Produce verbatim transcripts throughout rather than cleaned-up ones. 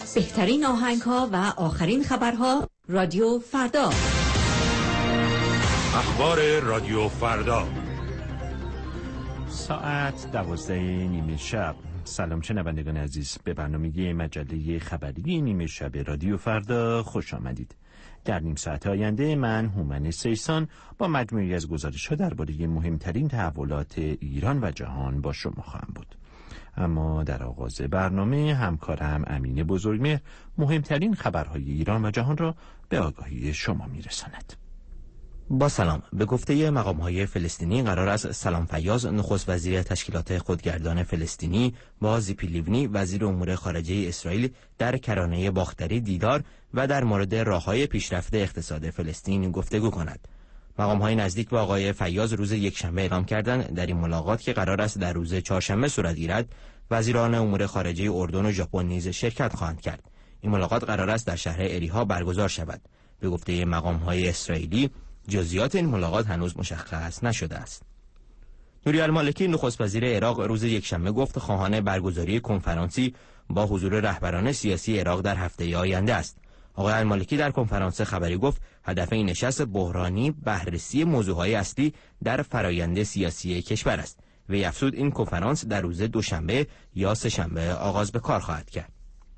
بهترین آهنگ‌ها و آخرین خبرها رادیو فردا. اخبار رادیو فردا ساعت دوازده نیمه شب. سلام شنوندگان عزیز، به برنامه مجله خبری نیمه شب رادیو فردا خوش آمدید. در نیم ساعت آینده من هومن سیسان با مجموعی از گزارش‌ها درباره مهمترین تحولات ایران و جهان با شما خواهم بود. اما در آغاز برنامه همکارم امین بزرگمهر مهمترین خبرهای ایران و جهان را به آگاهی شما میرساند. با سلام. به گفته مقام‌های فلسطینی قرار است سلام فیاض نخست وزیر تشکیلات خودگردان فلسطینی با زیپی لیونی وزیر امور خارجه اسرائیل در کرانه باختری دیدار و در مورد راه‌های پیشرفت اقتصاد فلسطین گفتگو کند. مقام‌های نزدیک به آقای فیاض روز یکشنبه اعلام کردند در این ملاقات که قرار است در روز چهارشنبه صورت گیرد، وزیران امور خارجه اردن و ژاپن نیز شرکت خواهند کرد. این ملاقات قرار است در شهر اریحا برگزار شود. به گفته مقام‌های اسرائیلی جزئیات این ملاقات هنوز مشخص نشده است. نوری المالکی نخست وزیر عراق روز یکشنبه گفت خواهان برگزاری کنفرانسی با حضور رهبران سیاسی عراق در هفته آینده است. آقای المالکی در کنفرانس خبری گفت هدف این نشست بحرانی بررسی موضوعهای اصلی در فرایند سیاسی کشور است. وی افزود این کنفرانس در روز دوشنبه یا سه‌شنبه آغاز به کار خواهد کرد.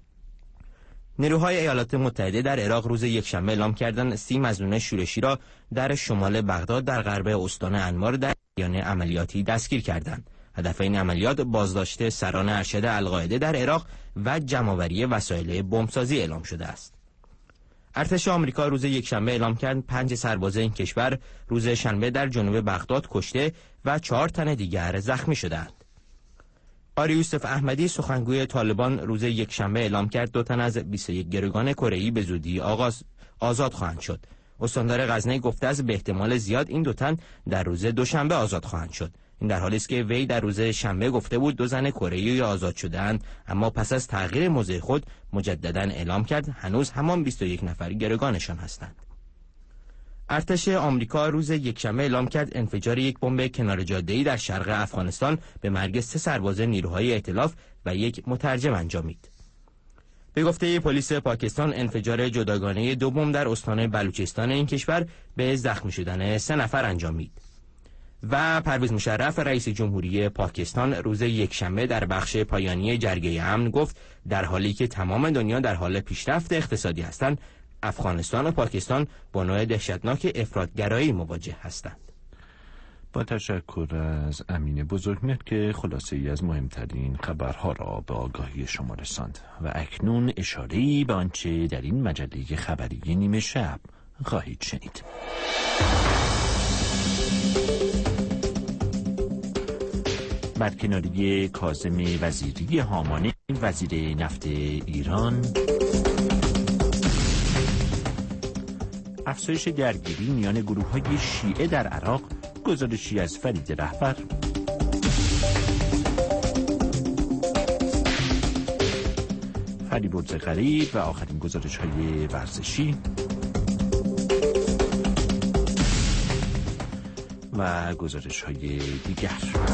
نیروهای ایالات متحده در عراق روز یکشنبه اعلام کردند سی مظنون شورشی را در شمال بغداد در غرب استان انمار در جریان عملیاتی دستگیر کردند. هدف این عملیات بازداشت سران ارشد القاعده در عراق و جمع‌آوری وسایل بمبسازی اعلام شده است. ارتش آمریکا روز یکشنبه اعلام کرد پنج سرباز این کشور روز شنبه در جنوب بغداد کشته و چهار تن دیگر زخمی شدند. آری یوسف احمدی سخنگوی طالبان روز یکشنبه اعلام کرد دو تن از بیست و یک گروگان کره‌ای به زودی آغاز آزاد خواهند شد. استاندار غزنی گفته است به احتمال زیاد این دو تن در روز دوشنبه آزاد خواهند شد. این در حالی است که وی در روز شنبه گفته بود دو زن کره‌ای آزاد شده‌اند، اما پس از تغییر موضع خود مجددا اعلام کرد هنوز همان بیست و یک نفر گروگانشان هستند. ارتش آمریکا روز یکشنبه اعلام کرد انفجار یک بمب کنار جاده‌ای در شرق افغانستان به مرگ سه سرباز نیروهای ائتلاف و یک مترجم انجامید. به گفته پلیس پاکستان انفجار جداگانه دو بمب در استان بلوچستان این کشور به زخمی شدن سه نفر انجامید. و پرویز مشرف رئیس جمهوری پاکستان روز یکشنبه در بخش پایانی جرگه امن گفت در حالی که تمام دنیا در حال پیشرفت اقتصادی هستند، افغانستان و پاکستان با نوع دهشتناک افراط‌گرایی مواجه هستند. با تشکر از امین بزرگمهر که خلاصه ای از مهمترین خبرها را به آگاهی شما رساند. و اکنون اشاره‌ای به آنچه در این مجله خبری نیمه شب خواهید شنید. برکناری کاظم وزیری هامانی وزیر نفت ایران، افزایش درگیری میان گروه‌های شیعه در عراق، گزارشی از فرید رهبر، فریبرز غریب و آخرین گزارش‌های ورزشی و گزارش‌های دیگر.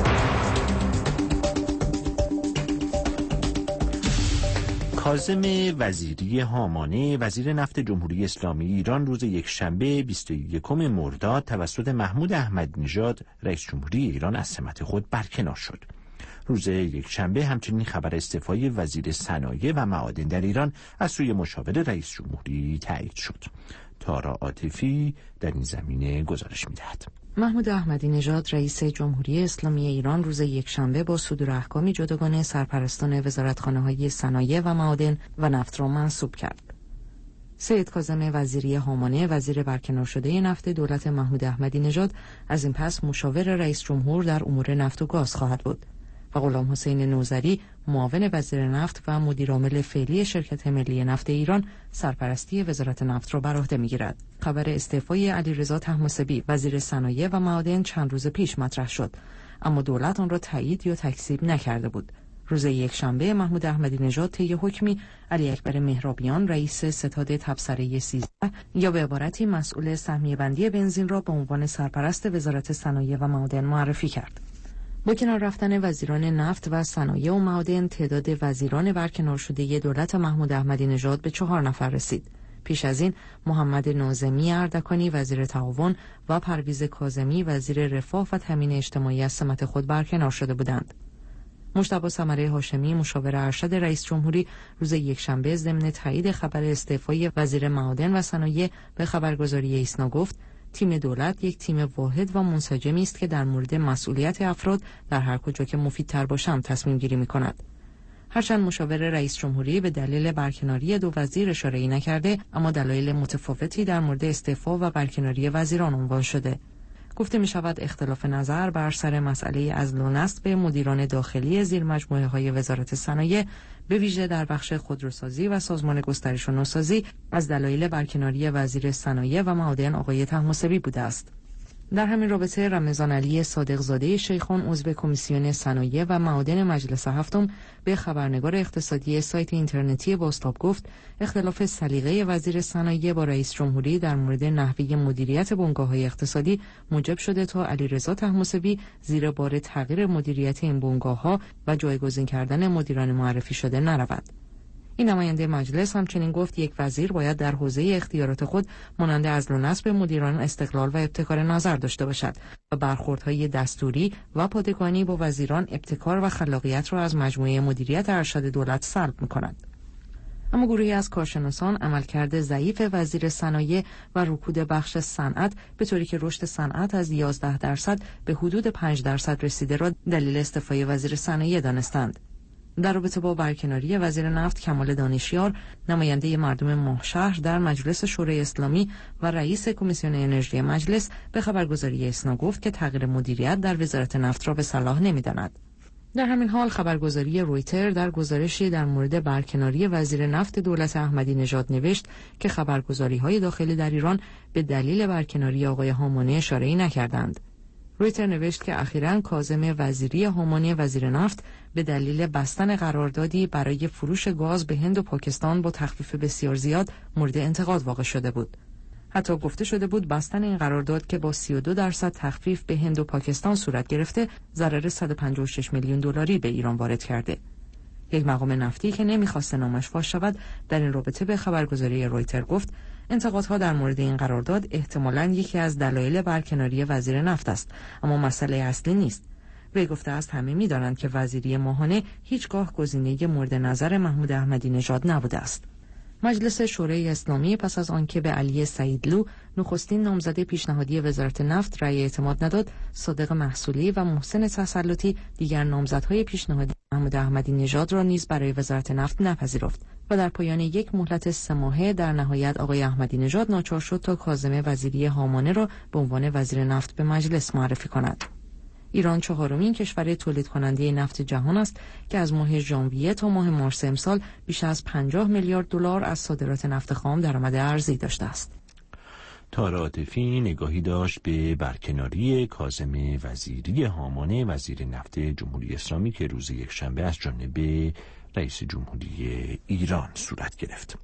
کاظم وزیری هامانی وزیر نفت جمهوری اسلامی ایران روز یکشنبه بیست و یکم مرداد توسط محمود احمدی نژاد رئیس جمهوری ایران از سمت خود برکنار شد. روز یکشنبه همچنین خبر استعفای وزیر صنایع و معادن در ایران از سوی مشاور رئیس جمهوری تایید شد. تارا عاطفی در این زمینه گزارش می‌دهد. محمود احمدی نژاد رئیس جمهوری اسلامی ایران روز یکشنبه با صدور احکامی جداگانه سرپرستان وزارتخانه‌های صنایع و معادن و نفت را منصوب کرد. سید کاظم وزیری هامانی وزیر برکنار شده نفت دولت محمود احمدی نژاد از این پس مشاور رئیس جمهور در امور نفت و گاز خواهد بود و غلام حسین نوذری معاون وزیر نفت و مدیرعامل فعلی شرکت ملی نفت ایران سرپرستی وزارت نفت را بر عهده می‌گیرد. خبر استعفای علیرضا طهماسبی وزیر صنایع و معادن چند روز پیش مطرح شد، اما دولت آن را تایید یا تکذیب نکرده بود. روز یکشنبه محمود احمدی نژاد طی حکمی علی اکبر مهرابیان رئیس ستاد تبصره سیزده یا به عبارتی مسئول سهمیه بندی بنزین را به عنوان سرپرست وزارت صنایع و معادن معرفی کرد. با کنار رفتن وزیران نفت و صنایع و معادن، تعداد وزیران برکنار شده دولت محمود احمدی نژاد به چهار نفر رسید. پیش از این محمد ناظمی اردکانی وزیر تعاون و پرویز کاظمی وزیر رفاه و تامین اجتماعی از سمت خود برکنار شده بودند. مجتبی ثمره هاشمی مشاور ارشد رئیس جمهوری روز یکشنبه ضمن تایید خبر استعفای وزیر معادن و صنایع به خبرگزاری ایسنا گفت تیم دولت یک تیم واحد و منسجمی است که در مورد مسئولیت افراد در هر کجا که مفیدتر باشند تصمیم گیری می کند. هرچند مشاور رئیس جمهوری به دلیل برکناری دو وزیر اشاره‌ای نکرده، اما دلایل متفاوتی در مورد استعفا و برکناری وزیران عنوان شده. گفته می شود اختلاف نظر بر سر مسئله عزل و نصب به مدیران داخلی زیر مجموعه های وزارت صنایع به ویژه در بخش خودروسازی و سازمان گسترش و نوسازی از دلایل برکناری وزیر صنایع و معادن آقای طهماسبی بوده است. در همین رابطه رمضان علی صادقزاده شیخان عضو کمیسیون صنایع و معادن مجلس هفتم به خبرنگار اقتصادی سایت اینترنتی بازتاب گفت اختلاف سلیقه وزیر صنایع با رئیس جمهوری در مورد نحوه مدیریت بنگاه‌های اقتصادی موجب شده تا علیرضا طهماسبی زیر بار تغییر مدیریت این بنگاه‌ها و جایگزین کردن مدیران معرفی شده نرود. این نماینده مجلس همچنین گفت یک وزیر باید در حوزه اختیارات خود مانند عزل و نصب مدیران استقلال و ابتکار نظر داشته باشد و برخوردهای دستوری و پادگانی با وزیران ابتکار و خلاقیت را از مجموعه مدیریت ارشد دولت سلب می‌کند. اما گروهی از کارشناسان عملکرد ضعیف وزیر صنایع و رکود بخش صنعت به طوری که رشد صنعت از یازده درصد به حدود پنج درصد رسیده را دلیل استعفای وزیر صنایع دانستند. در رابطه با برکناری وزیر نفت کمال دانشیار، نماینده مردم ماهشهر در مجلس شورای اسلامی و رئیس کمیسیون انرژی مجلس به خبرگزاری ایسنا گفت که تغییر مدیریت در وزارت نفت را به صلاح نمی‌داند. در همین حال خبرگزاری رویتر در گزارشی در مورد برکناری وزیر نفت دولت احمدی نژاد نوشت که خبرگزاری‌های داخلی در ایران به دلیل برکناری آقای هامانی اشاره‌ای نکردند. رویتر نوشت که اخیراً کاظم وزیری هامانی وزیر نفت به دلیل بستن قراردادی برای فروش گاز به هند و پاکستان با تخفیف بسیار زیاد مورد انتقاد واقع شده بود. حتی گفته شده بود بستن این قرارداد که با سی و دو درصد تخفیف به هند و پاکستان صورت گرفته ضرر صد و پنجاه و شش میلیون دلاری به ایران وارد کرده. یک مقام نفتی که نمیخواست نامش فاش شود در این رابطه به خبرگزاری رویتر گفت انتقادها در مورد این قرارداد احتمالاً یکی از دلایل برکناری وزیر نفت است، اما مسئله اصلی نیست. وی گفته است همه می‌دانند که وزیری ماهانه هیچگاه گزینه مورد نظر محمود احمدی نژاد نبوده است. مجلس شورای اسلامی پس از آنکه به علی سعیدلو نخستین نامزد پیشنهادی وزارت نفت رأی اعتماد نداد، صادق محصولی و محسن تسلطی دیگر نامزدهای پیشنهادی محمود احمدی نژاد را نیز برای وزارت نفت نپذیرفت و در پایان یک مهلت سه ماهه در نهایت آقای احمدی نژاد ناچار شد تا کاظم وزیری هامانه را به عنوان وزیر نفت به مجلس معرفی کند. ایران چهارمین کشور تولید کننده نفت جهان است که از ماه ژانویه تا ماه مارس امسال بیش از پنجاه میلیارد دلار از صادرات نفت خام درآمد ارزی داشته است. تارا عاطفی نگاهی داشت به برکناری کاظم وزیری هامانه وزیر نفت جمهوری اسلامی که روز یکشنبه از جانب رئیس جمهوری ایران صورت گرفت.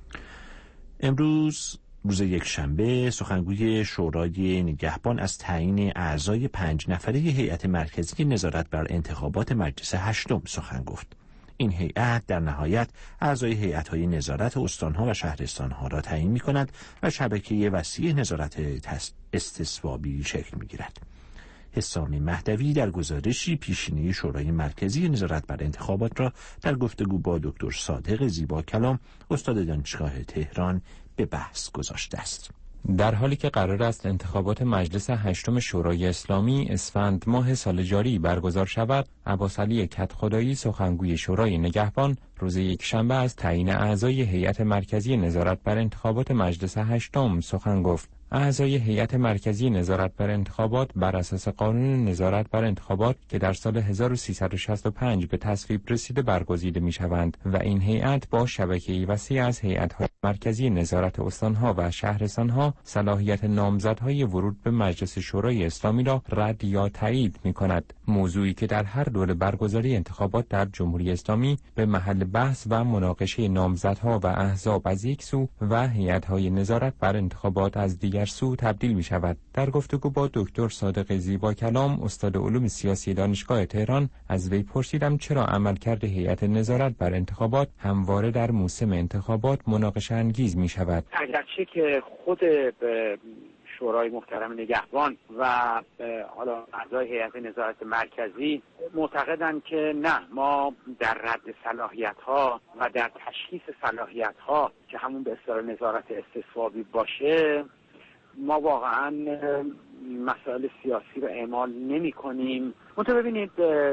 امروز روز یکشنبه سخنگوی شورای نگهبان از تعیین اعضای پنج نفره هیئت مرکزی نظارت بر انتخابات مجلس هشتم سخن گفت. این هیئت در نهایت اعضای هیئت‌های نظارت استان‌ها و شهرستان‌ها را تعیین می‌کند و شبکه وسیع نظارت استصوابی شکل می‌گیرد. حسام مهدوی در گزارشی پیشینه شورای مرکزی نظارت بر انتخابات را در گفتگو با دکتر صادق زیبا کلام استاد دانشگاه تهران به بحث گذاشته است. در حالی که قرار است انتخابات مجلس هشتم شورای اسلامی اسفند ماه سال جاری برگزار شود، عباس علی کدخدایی سخنگوی شورای نگهبان روز یکشنبه از تعیین اعضای هیئت مرکزی نظارت بر انتخابات مجلس هشتم سخن گفت. اعضای هیئت مرکزی نظارت بر انتخابات بر اساس قانون نظارت بر انتخابات که در سال هزار و سیصد و شصت و پنج به تصویب رسیده برگزیده می‌شوند و این هیئت با شبکه‌ای وسیع از هیئت‌های مرکزی نظارت استان‌ها و شهرستان‌ها صلاحیت نامزدهای ورود به مجلس شورای اسلامی را رد یا تایید می‌کند، موضوعی که در هر دوره برگزاری انتخابات در جمهوری اسلامی به محل بحث و مناقشه نامزدها و احزاب از یک سو و هیئت‌های نظارت بر انتخابات از دیگر سو تبدیل می شود. در گفتگو با دکتر صادق زیبا کلام، استاد علوم سیاسی دانشگاه تهران، از وی پرسیدم چرا عملکرد هیئت نظارت بر انتخابات همواره در موسم انتخابات مناقشه انگیز می شود. اگرچه که خود شورای محترم نگهبان و حالا اعضای هیئت نظارت مرکزی معتقدند که نه، ما در رد صلاحیت‌ها و در تشخیص صلاحیت‌ها که همون به اصطلاح نظارت استصوابی باشه، ما واقعا مسائل سیاسی رو اعمال نمی کنیم. منتها ببینید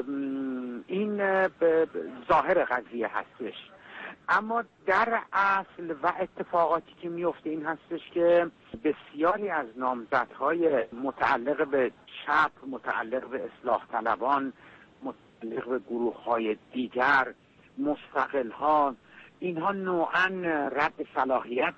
این ظاهر قضیه هستش، اما در اصل و اتفاقاتی که میفته این هستش که بسیاری از نامزدهای متعلق به چپ، متعلق به اصلاح طلبان، متعلق به گروه‌های دیگر، مستقل‌ها، اینها نوعاً رد صلاحیت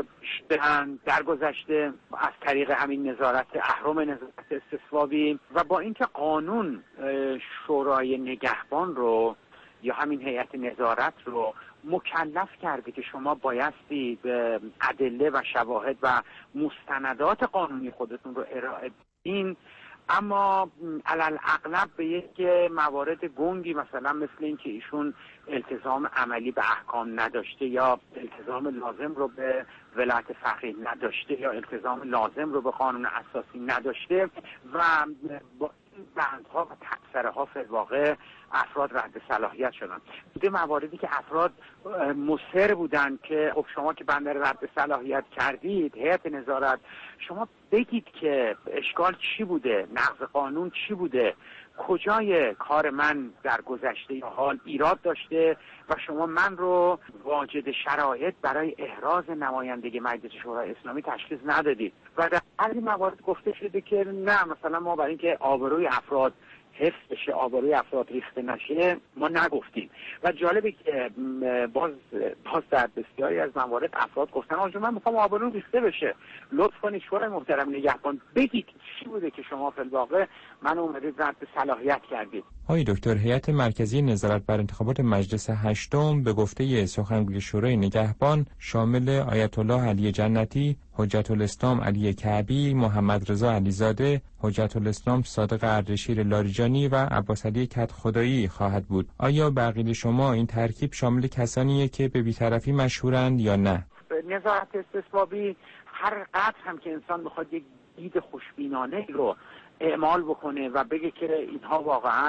شدن در گذشته از طریق همین نظارت اهرم نظارت استصوابی، و با اینکه قانون شورای نگهبان رو یا همین هیئت نظارت رو مکلف کرده که شما بایستی به ادله و شواهد و مستندات قانونی خودتون رو ارائه بدین، اما علل اغلب به یک موارد گنگی، مثلا مثل این که ایشون التزام عملی به احکام نداشته یا التزام لازم رو به ولایت فقیه نداشته یا التزام لازم رو به قانون اساسی نداشته و با بندها و تبصره‌ها فی الواقع افراد رد صلاحیت شدن. بوده مواردی که افراد مصر بودن که خب شما که بنده رد صلاحیت کردید، هیئت نظارت، شما بگید که اشکال چی بوده، نقض قانون چی بوده، کجای کار من در گذشته یا حال ایراد داشته و شما من رو واجد شرایط برای احراز نمایندگی مجلس شورای اسلامی تشخیص ندادید. و در این موارد گفته شده که نه، مثلا ما برای اینکه آبروی افراد حفظ بشه، آبروی افراد ریخته نشه، ما نگفتیم. و جالبه که باز باز در بسیاری از موارد افراد گفتن آجا من میخوام آبروم ریخته بشه، لطف کنید شورای محترم نگهبان بگید چی بوده که شما فی الواقع من اومدید رد صلاحیت کردید. آقای دکتر، هیئت مرکزی نظارت بر انتخابات مجلس هشتم به گفته سخنگوی شورای نگهبان شامل آیت الله علی جنتی، حجت الاسلام علی کعبی، محمد رضا علیزاده، حجت الاسلام صادق اردشیر لاریجانی و عباس علی کدخدایی خواهد بود. آیا به عقیده شما این ترکیب شامل کسانیه که به بی‌طرفی مشهورند یا نه؟ نظارت استصوابی هر قدر هم که انسان بخواد یک دید خوشبینانه رو اعمال بکنه و بگه که اینها واقعاً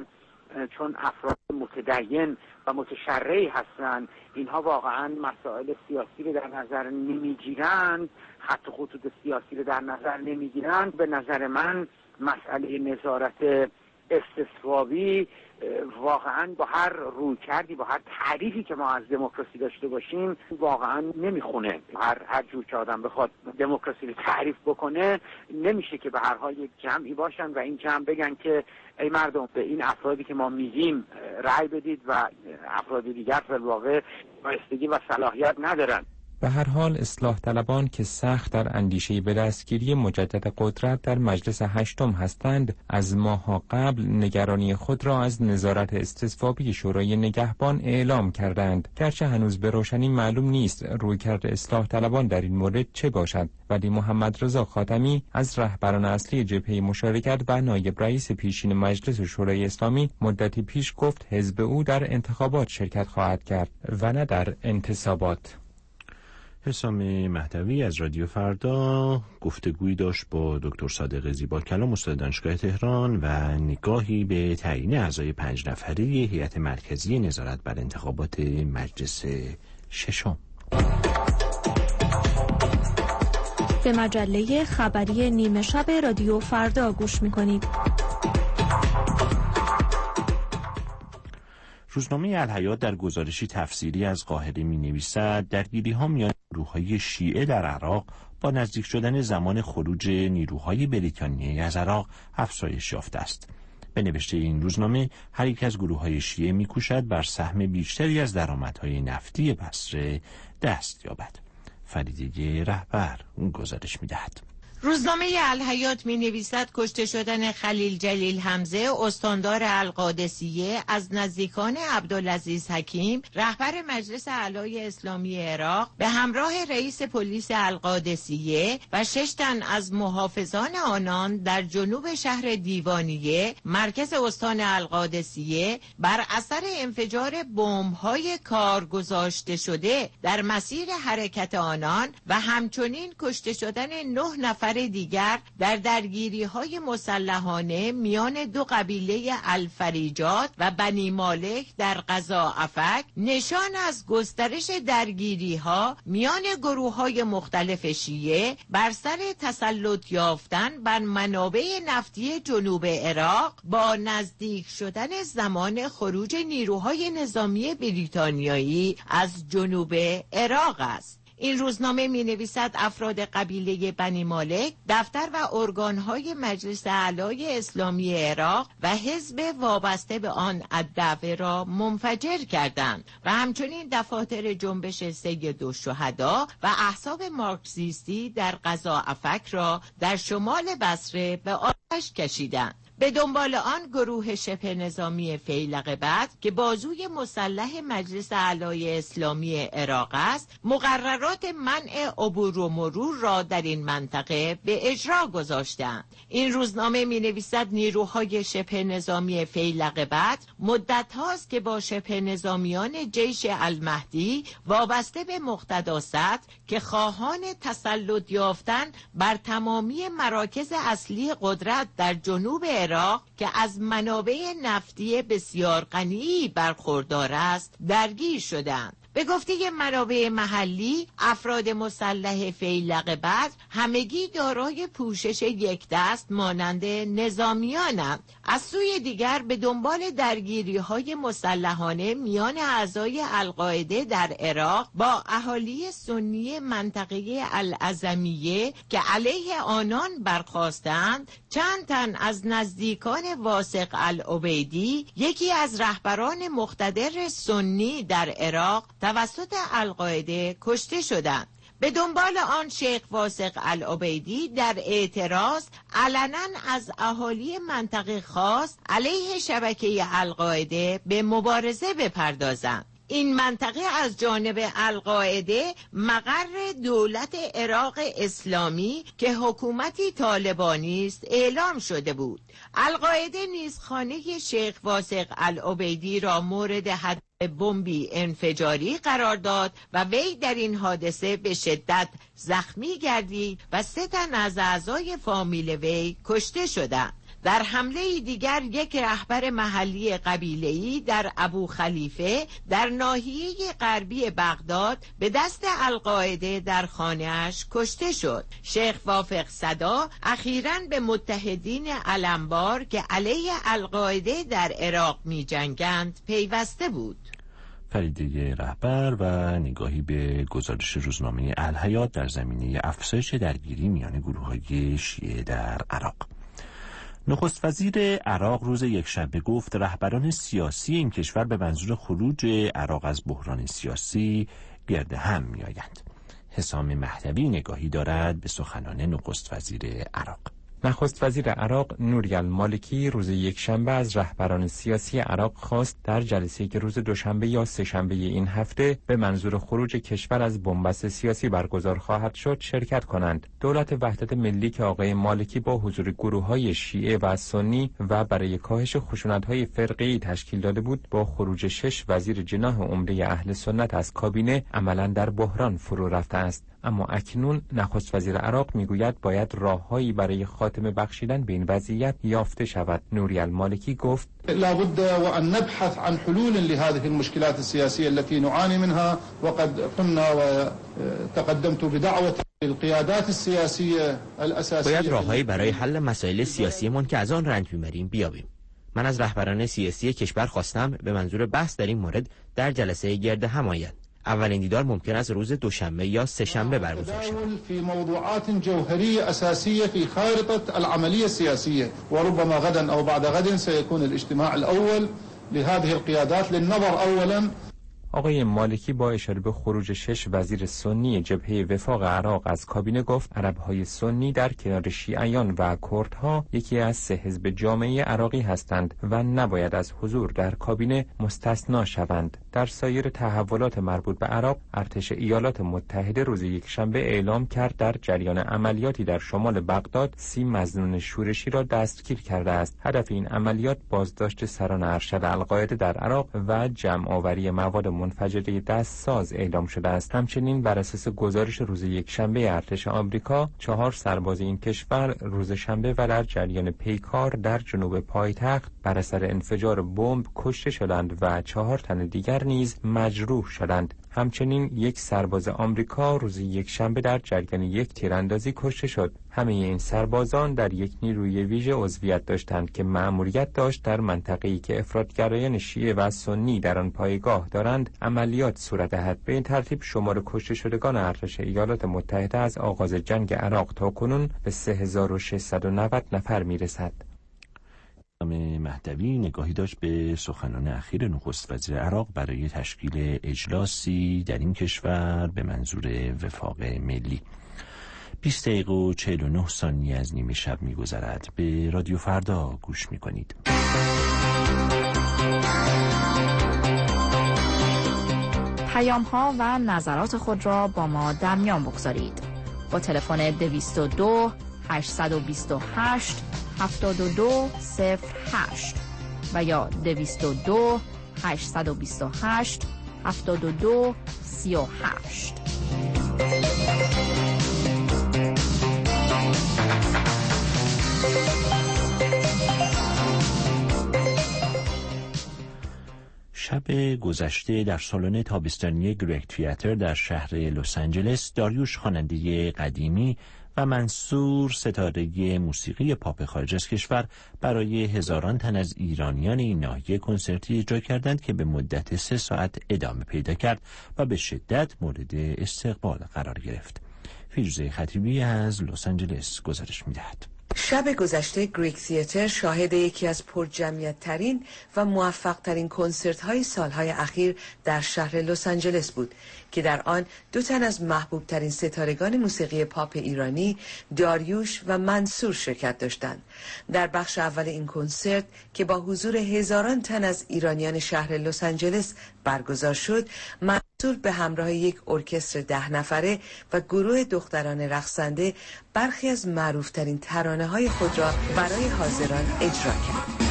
چون افراد متدین و متشرعی هستن، اینها واقعاً مسائل سیاسی رو در نظر نمیگیرند، خط و خطوط سیاسی رو در نظر نمیگیرند، به نظر من مسئله نظارت استصوابی واقعاً با هر روی کردی، با هر تعریفی که ما از دموکراسی داشته باشیم واقعاً نمیخونه. هر هر جور که آدم بخواد دموکراسی رو تعریف بکنه، نمیشه که به هر حال یک جمعی باشن و این جمع بگن که ای مردم به این افرادی که ما میگیم رأی بدید و افراد دیگر در واقع بایستگی و صلاحیت ندارن. به هر حال اصلاح طلبان که سخت در اندیشه به دستگیری مجدد قدرت در مجلس هشتم هستند، از ماه‌ها قبل نگرانی خود را از نظارت استصوابی شورای نگهبان اعلام کردند. گرچه هنوز به روشنی معلوم نیست رویکرد اصلاح طلبان در این مورد چه باشد، ولی محمد رضا خاتمی از رهبران اصلی جبهه مشارکت و نایب رئیس پیشین مجلس شورای اسلامی مدتی پیش گفت حزب او در انتخابات شرکت خواهد کرد و نه در انتصابات. حسام مهدوی از رادیو فردا گفتگویی داشت با دکتر صادق زیبا کلام، استاد دانشگاه تهران، و نگاهی به تعیین اعضای پنج نفره هیئت مرکزی نظارت بر انتخابات مجلس ششم. به مجله خبری نیمه شب رادیو فردا گوش می‌کنید. روزنامه الحیات در گزارشی تفسیری از قاهره می‌نویسد درگیری‌ها میان نیروهای شیعه در عراق با نزدیک شدن زمان خروج نیروهای بریتانیایی از عراق افزایش یافته است. به نوشته این روزنامه هر یک از گروه‌های شیعه می‌کوشد بر سهم بیشتری از درآمدهای نفتی بصره دست یابد. فریده رهبر گزارش می‌دهد. روزنامه الحیات می نویسد کشته شدن خلیل جلیل حمزه استاندار القادسیه از نزدیکان عبدالعزیز حکیم رهبر مجلس اعلای اسلامی عراق به همراه رئیس پلیس القادسیه و شش تن از محافظان آنان در جنوب شهر دیوانیه مرکز استان القادسیه بر اثر انفجار بمب‌های کار گذاشته شده در مسیر حرکت آنان و همچنین کشته شدن نه نفر دیگر در درگیری‌های مسلحانه میان دو قبیله الفریجات و بنی مالک در غزا افک نشان از گسترش درگیری‌ها میان گروه‌های مختلف شیعه بر سر تسلط یافتن بر منابع نفتی جنوب عراق با نزدیک شدن زمان خروج نیروهای نظامی بریتانیایی از جنوب عراق است. این روزنامه می نویسد افراد قبیله بنی مالک دفتر و ارگانهای مجلس اعلای اسلامی عراق و حزب وابسته به آن الدعوه را منفجر کردند و همچنین دفاتر جنبش سید الشهدا و احزاب مارکسیستی در غزا افک را در شمال بصره به آتش کشیدند. به دنبال آن گروه شبه نظامی فیلق بعد که بازوی مسلح مجلس اعلای اسلامی عراق است مقررات منع عبور و مرور را در این منطقه به اجرا گذاشتند. این روزنامه می نویسد نیروهای شبه نظامی فیلق بعد مدت هاست که با شبه نظامیان جیش المهدی وابسته به مقتدا صدر که خواهان تسلط یافتن بر تمامی مراکز اصلی قدرت در جنوب عراق که از منابع نفتی بسیار غنی برخوردار است درگیر شدند. به گفته منابع محلی افراد مسلح فیلق بدر همگی دارای پوشش یک دست مانند نظامیانند. از سوی دیگر به دنبال درگیری های مسلحانه میان اعضای القاعده در عراق با اهالی سنی منطقه العظمیه که علیه آنان برخاستند چند تن از نزدیکان واثق العبیدی یکی از رهبران مقتدر سنی در عراق توسط القاعده کشته شدند. به دنبال آن شیخ واثق العبیدی در اعتراض علنا از اهالی منطقه خاص علیه شبکه القاعده به مبارزه بپردازند. این منطقه از جانب القاعده مقر دولت عراق اسلامی که حکومتی طالبانی است اعلام شده بود. القاعده نیز خانه شیخ واثق العبیدی را مورد هدف بمبی انفجاری قرار داد و وی در این حادثه به شدت زخمی گردید و سه تن از اعضای فامیل وی کشته شدند. در حمله دیگر یک رهبر محلی قبیله‌ای در ابو خلیفه در ناحیه غربی بغداد به دست القاعده در خانه‌اش کشته شد. شیخ وافق صدا اخیراً به متحدین علمبار که علیه القاعده در عراق می‌جنگند پیوسته بود. فریده رهبر و نگاهی به گزارش روزنامه الحیات در زمینه افزایش درگیری میان گروه‌های شیعه در عراق. نخست وزیر عراق روز یکشنبه گفت رهبران سیاسی این کشور به منظور خروج عراق از بحران سیاسی گرد هم می‌آیند. حسام مهدوی نگاهی دارد به سخنان نخست وزیر عراق. نخست وزیر عراق نوری المالکی روز یکشنبه از رهبران سیاسی عراق خواست در جلسه‌ای که روز دوشنبه یا سه‌شنبه این هفته به منظور خروج کشور از بنبست سیاسی برگزار خواهد شد شرکت کنند. دولت وحدت ملی که آقای مالکی با حضور گروه‌های شیعه و سنی و برای کاهش خشونت‌های فرقه‌ای تشکیل داده بود، با خروج شش وزیر جناح عمده اهل سنت از کابینه عملاً در بحران فرو رفته است. اما اکنون نخست وزیر عراق میگوید باید راههایی برای خاتمه بخشیدن به این وضعیت یافته شود. نوری المالکی گفت لابد وان نبحث عن حلول لهذه المشكلات السياسيه التي نعاني منها وقد قمنا وتقدمت بدعوه القيادات السياسيه الاساسيه. باید راههایی برای حل مسائل سیاسیمون که از آن رنج میبریم بیابیم. من از رهبران سیاسی کشور خواستم به منظور بحث در این مورد در جلسه گرد هم آیند. اولین دیدار ممکن است روز دوشنبه یا سه‌شنبه برگزار شود. في موضوعات جوهرية أساسية في خارطة العملية السياسية وربما غدا أو بعد غد سيكون الاجتماع الأول لهذه القيادات للنظر أولا. آقای مالکی با اشاره به خروج شش وزیر سنی جبهه وفاق عراق از کابینه گفت عرب‌های سنی در کنار شیعیان و کردها یکی از سه حزب جامعه عراقی هستند و نباید از حضور در کابینه مستثنا شوند. در سایر تحولات مربوط به عراق، ارتش ایالات متحده روز یکشنبه اعلام کرد در جریان عملیاتی در شمال بغداد سی مظنون شورشی را دستگیر کرده است. هدف این عملیات بازداشت سران ارشد القاعده در عراق و جمع آوری مواد منفجره دستساز اعلام شده است. همچنین بر اساس گزارش روز یکشنبه ارتش آمریکا، چهار سرباز این کشور روز شنبه و در جریان پیکار در جنوب پایتخت بر اثر انفجار بمب کشته شدند و چهار تن دیگر نیز مجروح شدند. همچنین یک سرباز آمریکا روز یکشنبه در جریان یک تیراندازی کشته شد. همه این سربازان در یک نیروی ویژه عضویت داشتند که مأموریت داشت در منطقه‌ای که افراطگرایان شیعه و سنی در آن پایگاه دارند عملیات صورت دهد. به این ترتیب شمار کشته شدگان ارتش ایالات متحده از آغاز جنگ عراق تا کنون به سه هزار و ششصد و نود نفر میرسد. مهدوی نگاهی داشت به سخنان اخیر نخست وزیر عراق برای تشکیل اجلاسی در این کشور به منظور وفاق ملی. بیست دقیقه و چهل و نه ثانیه از نیمه شب می‌گذرد. به رادیو فردا گوش می‌کنید. پیام‌ها و نظرات خود را با ما در میان بگذارید. با تلفن دویست و دو هشتصد و بیست و هشت هفتاد و دو صفر هشت و یا دویست و دو هشتصد و بیست و هشت هفتاد و دو سی و هشت. شب گذشته در سالن تابستانی گرگ تئاتر در شهر لس آنجلس، داریوش خواننده قدیمی و منصور ستاره موسیقی پاپ خارج از کشور برای هزاران تن از ایرانیان این ناحیه کنسرتی اجرا کردند که به مدت سه ساعت ادامه پیدا کرد و به شدت مورد استقبال قرار گرفت. فیروزه خطیبی از لس آنجلس گزارش می‌دهد. شب گذشته گریگ تئاتر شاهد یکی از پرجمعیت ترین و موفق ترین کنسرت های سالهای اخیر در شهر لس آنجلس بود که در آن دو تن از محبوب ترین ستارگان موسیقی پاپ ایرانی، داریوش و منصور شرکت داشتند. در بخش اول این کنسرت که با حضور هزاران تن از ایرانیان شهر لس آنجلس برگزار شد، منصور به همراه یک ارکستر ده نفره و گروه دختران رقصنده برخی از معروفترین ترانه های خود را برای حاضران اجرا کرد.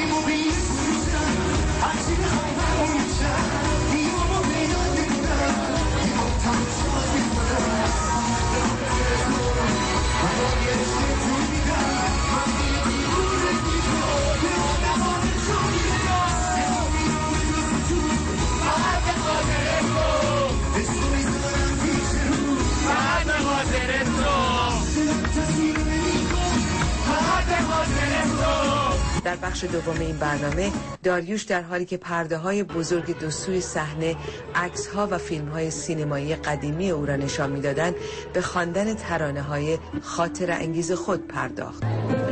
در بخش دوم این برنامه، داریوش در حالی که پرده های بزرگ دو سوی صحنه عکس ها و فیلم های سینمایی قدیمی او را نشان می‌دادند، به خواندن ترانه های خاطر انگیز خود پرداخت.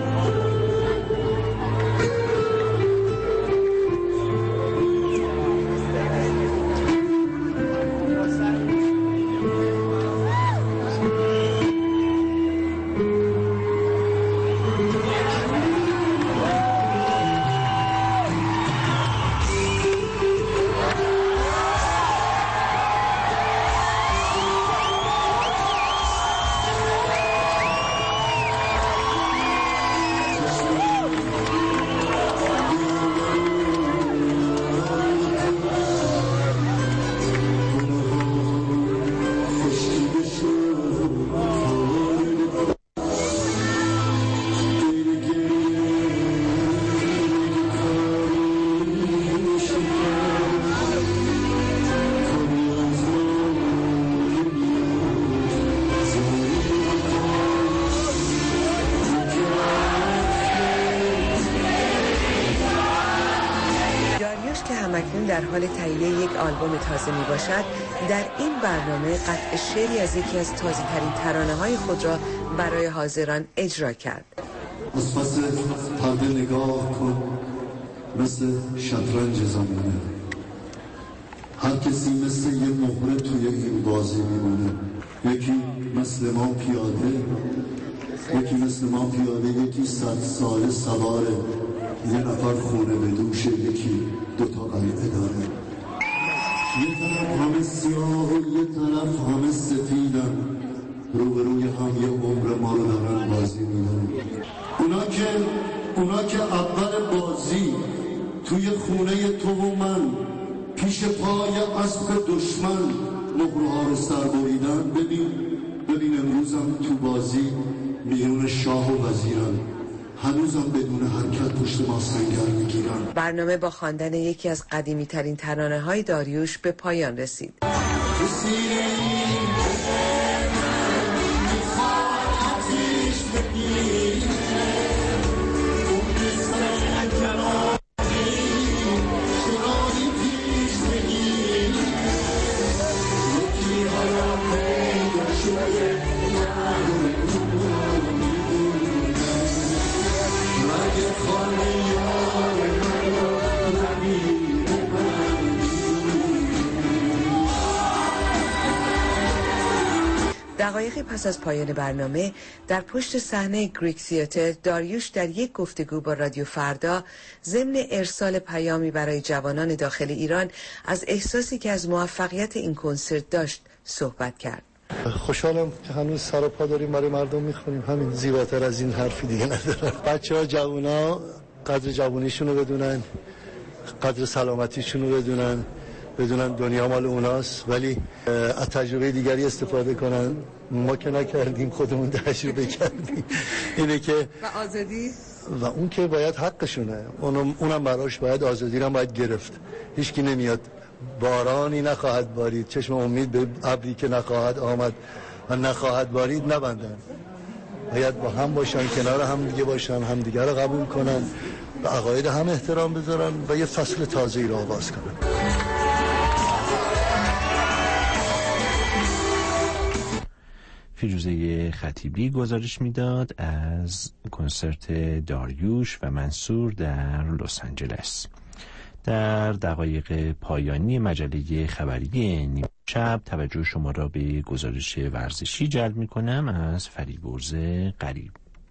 در حال تهیه یک آلبوم تازه می باشد، در این برنامه قطع شعری از یکی از تازه ترین ترانه های خود را برای حاضران اجرا کرد. از پس پرده نگاه کن، مثل شطرنج زمانه. هر کسی مثل یه مهره توی این بازی میمونه. یکی مثل ما پیاده، یکی مثل ما پیاده، یکی صد ساله سواره، یه نفر خونه به دوشه، یکی دوتا قلعه داره. یه طرف همه سیاه و یه طرف همه سفیدن، روبروی هم یه عمر ما رو دارن بازی میدن. اونا که اونا که اول بازی توی خونه تو و من پیش پای اسب دشمن مهره ها رو سر بریدن، ببین ببین امروزم تو بازی میون شاه و وزیرن، هنوزم بدون حرکت پشت ما سنگر میگیرن. برنامه با خواندن یکی از قدیمی ترین ترانه های داریوش به پایان رسید. دقایقی پس از پایان برنامه در پشت صحنه گریک تئاتر داریوش در یک گفتگو با رادیو فردا ضمن ارسال پیامی برای جوانان داخل ایران از احساسی که از موفقیت این کنسرت داشت صحبت کرد. خوشحالم که هنوز سر و پا داریم برای مردم میخونیم، همین زیباتر از این حرفی دیگه ندارم. بچه‌ها جوونا قدر جوونیشون رو بدونن، قدر سلامتیشون رو بدونن، بدونن دنیا مال اوناست، ولی از تجربه دیگری استفاده کنن. ما که نکردیم، خودمون تجربه کردیم. اینه که و آزادی و اون که باید حقشونه، اونم اونم براش باید آزادی رو باید گرفت. هیچکی نمیاد بارانی نخواهد بارید، چشم امید به ابری که نخواهد آمد و نخواهد بارید نبندن. باید با هم باشن، کنار هم دیگه باشن، هم دیگه رو قبول کنن، به عقاید هم احترام بذارن و یه فصل تازه‌ای رو آغاز کنن. فیروزه خطیبی گزارش میداد از کنسرت داریوش و منصور در لس آنجلس. در دقایق پایانی مجله خبری نیمه شب توجه شما را به گزارش ورزشی جلب می کنم از فریبرز قریب.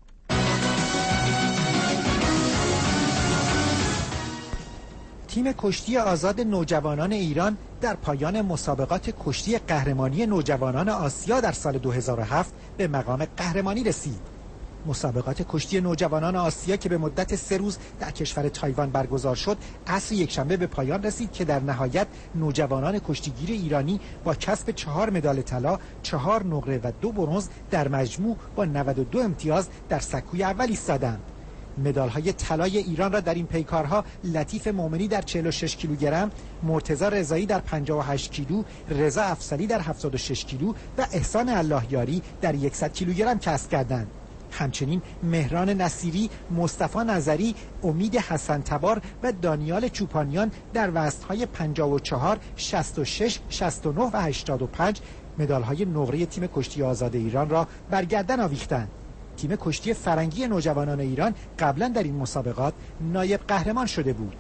تیم کشتی آزاد نوجوانان ایران در پایان مسابقات کشتی قهرمانی نوجوانان آسیا در سال دو هزار و هفت به مقام قهرمانی رسید. مسابقات کشتی نوجوانان آسیا که به مدت سه روز در کشور تایوان برگزار شد، عصر یکشنبه به پایان رسید که در نهایت نوجوانان کشتیگیر ایرانی با کسب چهار مدال طلا، چهار نقره و دو برنز در مجموع با نود و دو امتیاز در سکوی اول ایستادند. مدال‌های طلای ایران را در این پیکارها لطیف مومنی در چهل و شش کیلوگرم، مرتضی رضایی در پنجاه و هشت کیلو، رضا افضلی در هفتاد و شش کیلو و احسان اللهیاری در صد کیلوگرم کسب کردند. همچنین مهران نصیری، مصطفی نظری، امید حسن تبار و دانیال چوپانیان در وزن‌های پنجاه و چهار، شصت و شش، شصت و نه و هشتاد و پنج مدال‌های نقره تیم کشتی آزاد ایران را بر گردن آویختند. تیم کشتی فرنگی نوجوانان ایران قبلا در این مسابقات نایب قهرمان شده بود.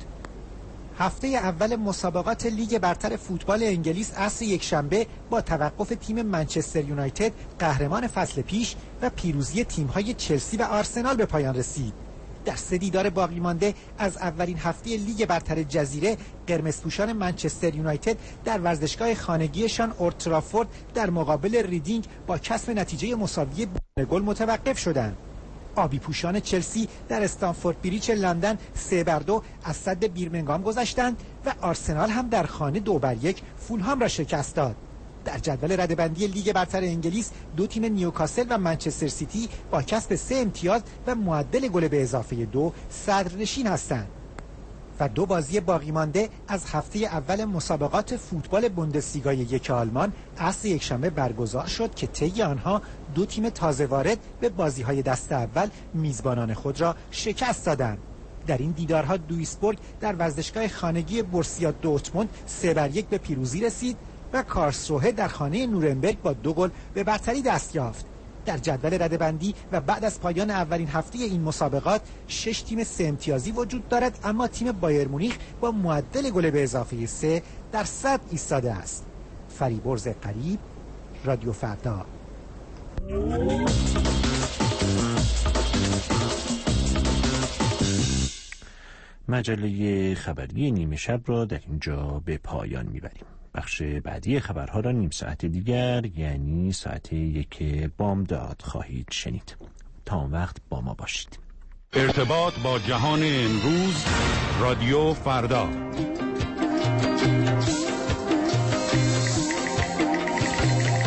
هفته اول مسابقات لیگ برتر فوتبال انگلیس عصر یکشنبه با توقف تیم منچستر یونایتد قهرمان فصل پیش و پیروزی تیم‌های چلسی و آرسنال به پایان رسید. در سه دیدار باقی مانده از اولین هفته لیگ برتر جزیره، قرمزپوشان منچستر یونایتد در ورزشگاه خانگیشان اولد ترافورد در مقابل ریدینگ با کسب نتیجه مساوی بدون گل متوقف شدند. آبی پوشان چلسی در استنفورد بریج لندن سه بر دو از سد بیرمنگام گذشتند و آرسنال هم در خانه دو بر یک فولهام را شکست داد. در جدول رده‌بندی لیگ برتر انگلیس دو تیم نیوکاسل و منچستر سیتی با کسب سه امتیاز و معدل گل به اضافه دو صدرنشین هستند. و دو بازی باقی مانده از هفته اول مسابقات فوتبال بوندسلیگا یک آلمان عصر یکشنبه برگزار شد که طی آنها دو تیم تازه وارد به بازی‌های دست اول میزبانان خود را شکست دادند. در این دیدارها دویسبورگ در ورزشگاه خانگی بورسیا دورتموند سه بر یک به پیروزی رسید و کارلسروه در خانه نورنبرگ با دو گل به برتری دست یافت. در جدول رده‌بندی و بعد از پایان اولین هفته این مسابقات شش تیم سه امتیازی وجود دارد، اما تیم بایر مونیخ با معدل گل به اضافه سه در صدر ایستاده است. فریبرز قریب، رادیو فردا. مجله خبری نیمه شب را در اینجا به پایان میبریم. بخش بعدی خبرها را نیم ساعت دیگر یعنی ساعت یک بامداد خواهید شنید. تا اون وقت با ما باشید. ارتباط با جهان امروز، رادیو فردا.